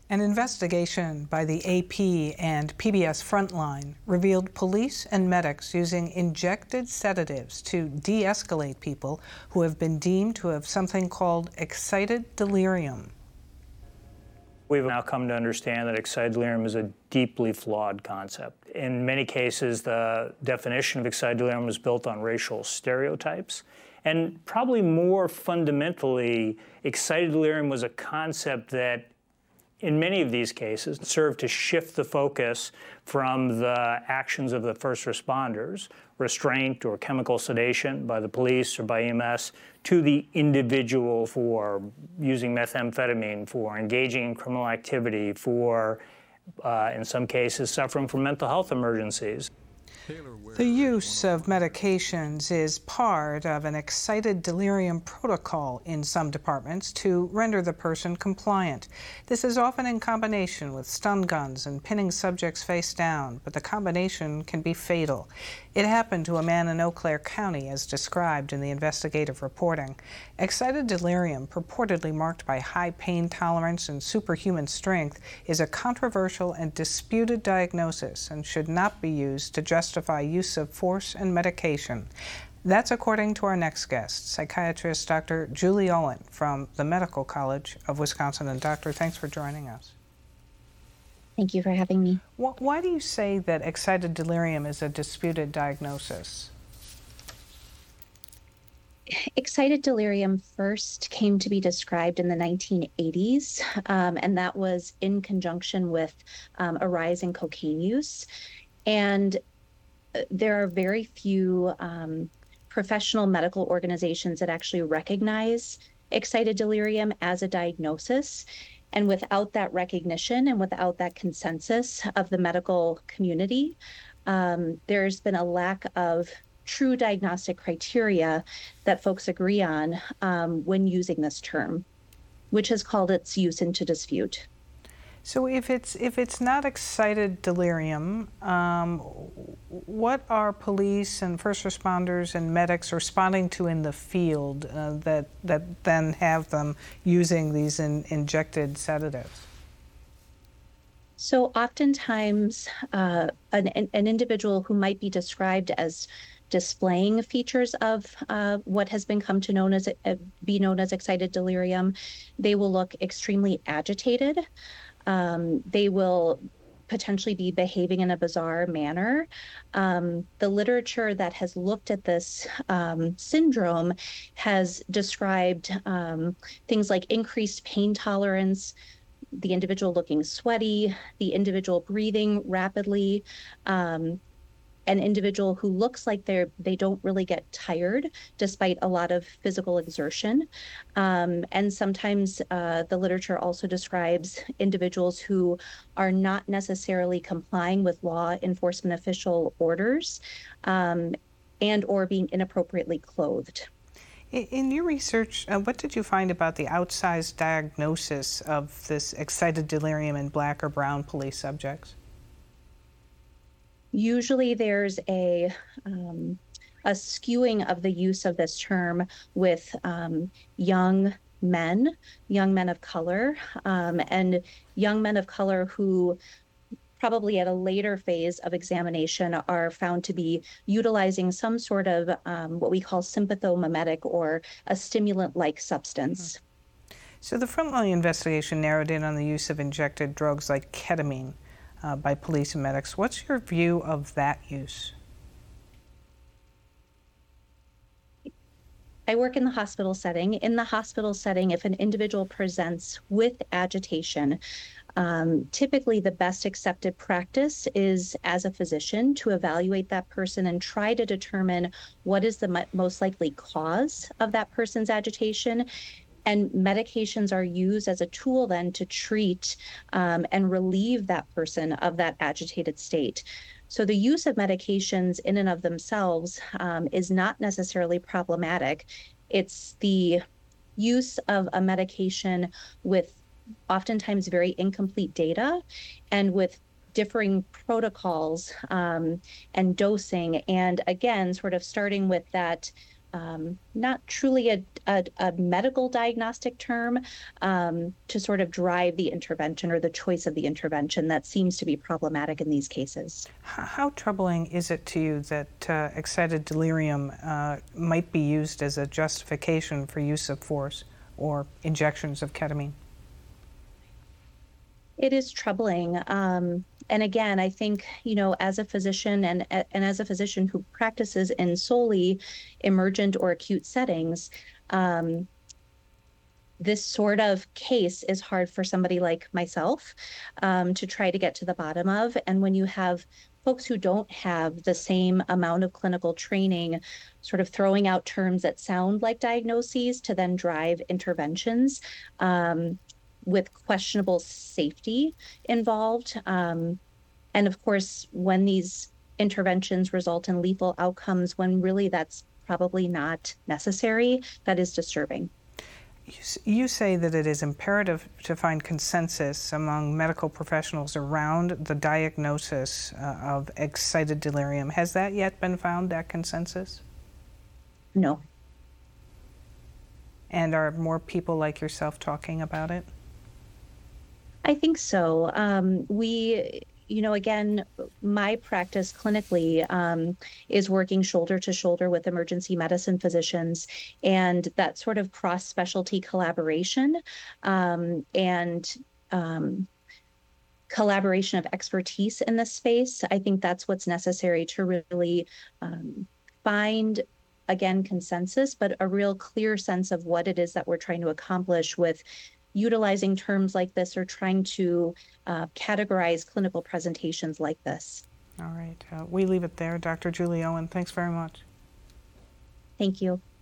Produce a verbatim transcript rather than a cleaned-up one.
An investigation by the A P and P B S Frontline revealed police and medics using injected sedatives to de-escalate people who have been deemed to have something called excited delirium. We've now come to understand that excited delirium is a deeply flawed concept. In many cases, the definition of excited delirium was built on racial stereotypes. And probably more fundamentally, excited delirium was a concept that in many of these cases, served to shift the focus from the actions of the first responders, restraint or chemical sedation by the police or by E M S, to the individual for using methamphetamine, for engaging in criminal activity, for, uh, in some cases, suffering from mental health emergencies. The use of medications is part of an excited delirium protocol in some departments to render the person compliant. This is often in combination with stun guns and pinning subjects face down, but the combination can be fatal. It happened to a man in Eau Claire County, as described in the investigative reporting. Excited delirium, purportedly marked by high pain tolerance and superhuman strength, is a controversial and disputed diagnosis and should not be used to justify use of force and medication. That's according to our next guest, psychiatrist Doctor Julie Owen from the Medical College of Wisconsin. And Doctor, thanks for joining us. Thank you for having me. Why do you say that excited delirium is a disputed diagnosis? Excited delirium first came to be described in the nineteen eighties, um, and that was in conjunction with um, a rise in cocaine use. And there are very few um, professional medical organizations that actually recognize excited delirium as a diagnosis. And without that recognition and without that consensus of the medical community, um, there's been a lack of true diagnostic criteria that folks agree on um, when using this term, which has called its use into dispute. So if it's if it's not excited delirium, um, what are police and first responders and medics responding to in the field uh, that that then have them using these in, injected sedatives? So oftentimes, uh, an, an individual who might be described as displaying features of uh, what has been come to known as uh, be known as excited delirium, they will look extremely agitated. Um, they will potentially be behaving in a bizarre manner. Um, the literature that has looked at this um, syndrome has described um, things like increased pain tolerance, the individual looking sweaty, the individual breathing rapidly, um, an individual who looks like they're they don't really get tired despite a lot of physical exertion. Um, and sometimes uh, the literature also describes individuals who are not necessarily complying with law enforcement official orders um, and or being inappropriately clothed. In your research, uh, what did you find about the outsized diagnosis of this excited delirium in black or brown police subjects? Usually there's a um, a skewing of the use of this term with um, young men, young men of color, um, and young men of color who probably at a later phase of examination are found to be utilizing some sort of um, what we call sympathomimetic or a stimulant-like substance. Mm-hmm. So the Frontline investigation narrowed in on the use of injected drugs like ketamine Uh, by police and medics. What's your view of that use? I work in the hospital setting. In the hospital setting, if an individual presents with agitation, um, typically the best accepted practice is, as a physician, to evaluate that person and try to determine what is the mo- most likely cause of that person's agitation. And medications are used as a tool then to treat um, and relieve that person of that agitated state. So the use of medications in and of themselves um, is not necessarily problematic. It's the use of a medication with oftentimes very incomplete data and with differing protocols um, and dosing. And again, sort of starting with that um, not truly a, a, a medical diagnostic term um, to sort of drive the intervention or the choice of the intervention that seems to be problematic in these cases. How, how troubling is it to you that uh, excited delirium uh, might be used as a justification for use of force or injections of ketamine? It is troubling. Um, and again, I think, you know, as a physician and, and as a physician who practices in solely emergent or acute settings, um, this sort of case is hard for somebody like myself um, to try to get to the bottom of. And when you have folks who don't have the same amount of clinical training, sort of throwing out terms that sound like diagnoses to then drive interventions, um, with questionable safety involved. Um, and of course, when these interventions result in lethal outcomes, when really that's probably not necessary, that is disturbing. You, you say that it is imperative to find consensus among medical professionals around the diagnosis uh, of excited delirium. Has that yet been found, that consensus? No. And are more people like yourself talking about it? I think so. Um, we, you know, again, my practice clinically um, is working shoulder to shoulder with emergency medicine physicians, and that sort of cross-specialty collaboration um, and um, collaboration of expertise in this space, I think that's what's necessary to really um, find, again, consensus, but a real clear sense of what it is that we're trying to accomplish with utilizing terms like this or trying to uh, categorize clinical presentations like this. All right. Uh, we leave it there. Doctor Julie Owen, thanks very much. Thank you.